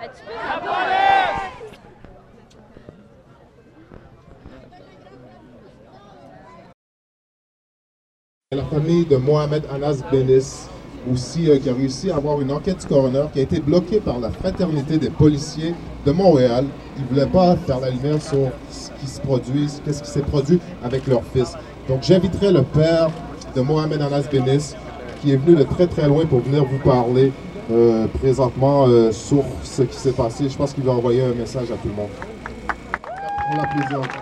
La famille de Mohamed Anas Benis, aussi, qui a réussi à avoir une enquête du coroner qui a été bloquée par la fraternité des policiers de Montréal. Ils ne voulaient pas faire la lumière sur ce qui se produit, qu'est-ce qui s'est produit avec leur fils. Donc j'inviterai le père de Mohamed Anas Benis, qui est venu de très très loin pour venir vous parler présentement sur ce qui s'est passé. Je pense qu'il va envoyer un message à tout le monde. On l'applaudit encore.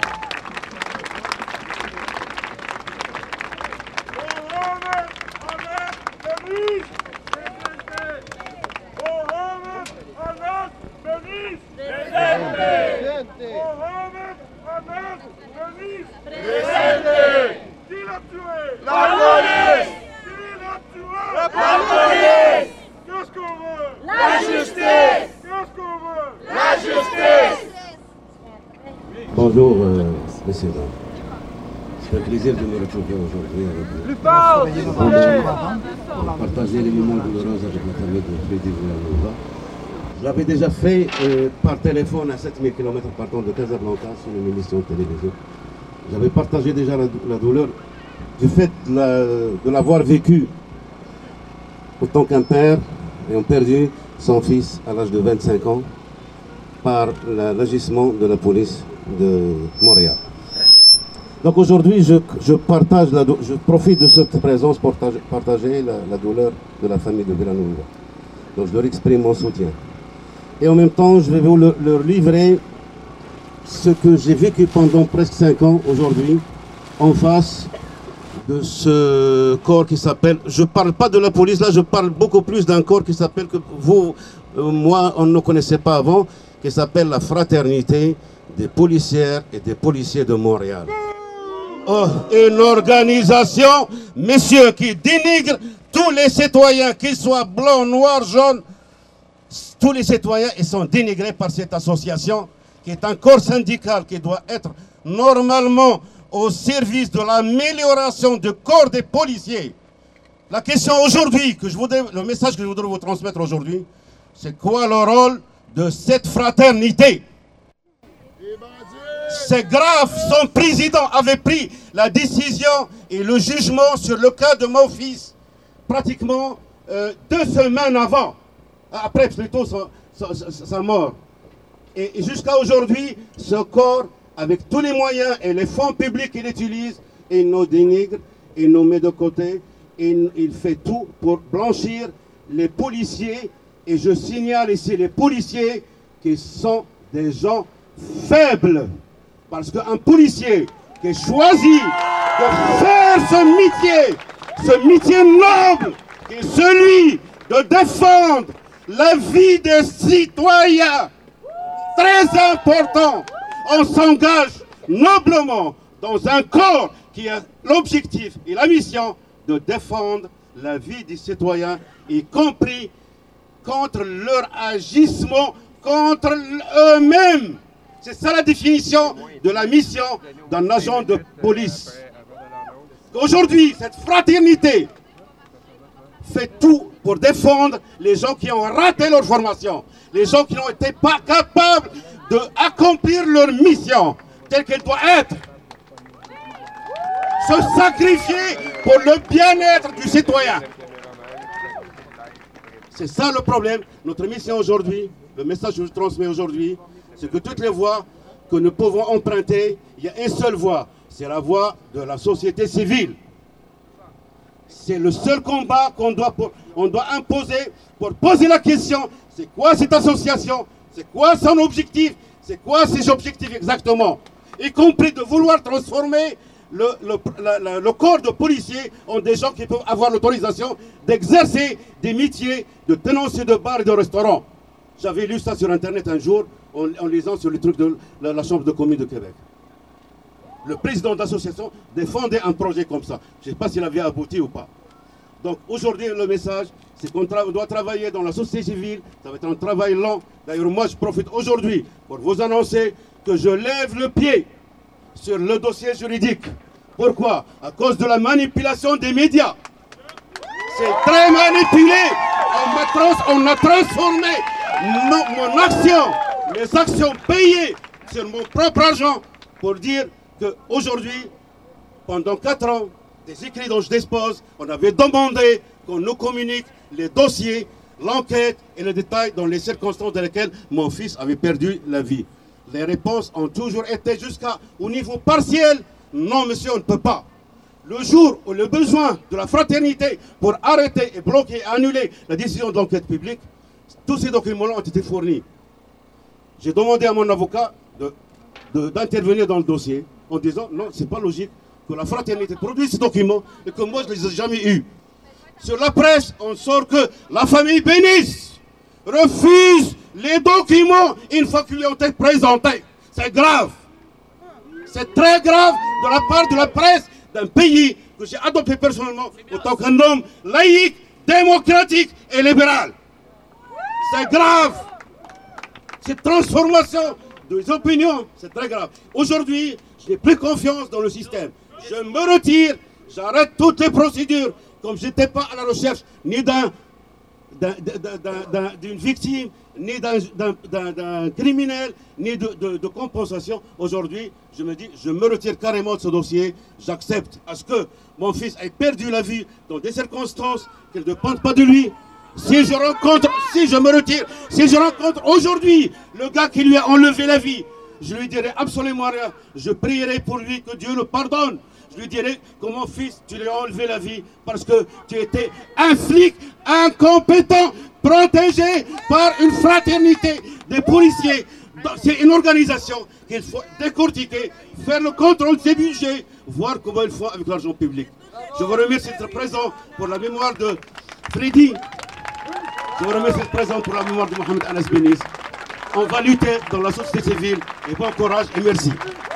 Bonjour, messieurs. C'est un plaisir de me retrouver aujourd'hui avec vous. Pour partager les moments douloureux avec la famille de Freddy Villanova. Je l'avais déjà fait par téléphone à 7000 km partant de Casablanca sur une émission de télévision. J'avais partagé déjà la douleur du fait de l'avoir vécu autant qu'un père ayant perdu son fils à l'âge de 25 ans par l'agissement de la police de Montréal. Donc aujourd'hui, je profite de cette présence pour partager la douleur de la famille de Villanova. Donc je leur exprime mon soutien. Et en même temps, je vais leur livrer ce que j'ai vécu pendant presque 5 ans aujourd'hui, en face de ce corps qui s'appelle, je ne parle pas de la police, là je parle beaucoup plus d'un corps qui s'appelle, que vous, moi, on ne connaissait pas avant, qui s'appelle la Fraternité des policières et des policiers de Montréal. Oh, une organisation, messieurs, qui dénigre tous les citoyens, qu'ils soient blancs, noirs, jaunes, tous les citoyens, ils sont dénigrés par cette association, qui est un corps syndical qui doit être normalement au service de l'amélioration du corps des policiers. La question aujourd'hui, le message que je voudrais vous transmettre aujourd'hui, c'est quoi le rôle de cette fraternité? C'est grave, son président avait pris la décision et le jugement sur le cas de mon fils pratiquement 2 semaines avant, après plutôt sa mort. Et jusqu'à aujourd'hui, ce corps, avec tous les moyens et les fonds publics qu'il utilise, il nous dénigre, il nous met de côté, il fait tout pour blanchir les policiers. Et je signale ici les policiers qui sont des gens faibles. Parce qu'un policier qui choisit de faire ce métier noble, qui est celui de défendre la vie des citoyens, très important, on s'engage noblement dans un corps qui a l'objectif et la mission de défendre la vie des citoyens, y compris contre leur agissement, contre eux-mêmes. C'est ça la définition de la mission d'un agent de police. Aujourd'hui, cette fraternité fait tout pour défendre les gens qui ont raté leur formation, les gens qui n'ont été pas capables d'accomplir leur mission telle qu'elle doit être. Se sacrifier pour le bien-être du citoyen. C'est ça le problème. Notre mission aujourd'hui, le message que je transmets aujourd'hui, c'est que toutes les voies que nous pouvons emprunter, il y a une seule voie, c'est la voie de la société civile. C'est le seul combat qu'on doit imposer pour poser la question, c'est quoi cette association, c'est quoi son objectif, c'est quoi ses objectifs exactement, y compris de vouloir transformer le corps de policiers en des gens qui peuvent avoir l'autorisation d'exercer des métiers de tenancier de bar et de restaurant. J'avais lu ça sur Internet un jour, en lisant sur les trucs de la Chambre de communes de Québec. Le président d'association défendait un projet comme ça. Je ne sais pas s'il avait abouti ou pas. Donc aujourd'hui, le message, c'est qu'on doit travailler dans la société civile. Ça va être un travail lent. D'ailleurs, moi, je profite aujourd'hui pour vous annoncer que je lève le pied sur le dossier juridique. Pourquoi? À cause de la manipulation des médias. C'est très manipulé. On a transformé mes actions payées sur mon propre argent pour dire qu'aujourd'hui, pendant 4 ans, des écrits dont je dispose, on avait demandé qu'on nous communique les dossiers, l'enquête et les détails dans les circonstances dans lesquelles mon fils avait perdu la vie. Les réponses ont toujours été jusqu'au niveau partiel. Non, monsieur, on ne peut pas. Le jour où le besoin de la fraternité pour arrêter et bloquer et annuler la décision de l'enquête publique, tous ces documents-là ont été fournis. J'ai demandé à mon avocat d'intervenir dans le dossier en disant non, c'est pas logique que la fraternité produise ces documents et que moi je ne les ai jamais eus. Sur la presse, on sort que la famille Bénis refuse les documents une fois qu'ils lui ont été présentés. C'est grave. C'est très grave de la part de la presse d'un pays que j'ai adopté personnellement en tant qu'un homme laïque, démocratique et libéral. C'est grave. Cette transformation des opinions, c'est très grave. Aujourd'hui, je n'ai plus confiance dans le système. Je me retire, j'arrête toutes les procédures, comme je n'étais pas à la recherche ni d'une victime, ni d'un criminel, ni de compensation. Aujourd'hui, je me dis, je me retire carrément de ce dossier. J'accepte à ce que mon fils ait perdu la vie dans des circonstances qui ne dépendent pas de lui. Si je me retire, si je rencontre aujourd'hui le gars qui lui a enlevé la vie, je lui dirai absolument rien. Je prierai pour lui que Dieu le pardonne. Je lui dirai que mon fils, tu lui as enlevé la vie parce que tu étais un flic incompétent, protégé par une fraternité des policiers. C'est une organisation qu'il faut décortiquer, faire le contrôle de ses budgets, voir comment ils font avec l'argent public. Je vous remercie d'être présent pour la mémoire de Freddy. Je vous remercie d'être présent pour la mémoire de Mohamed Anas Bénis. On va lutter dans la société civile et bon courage et merci.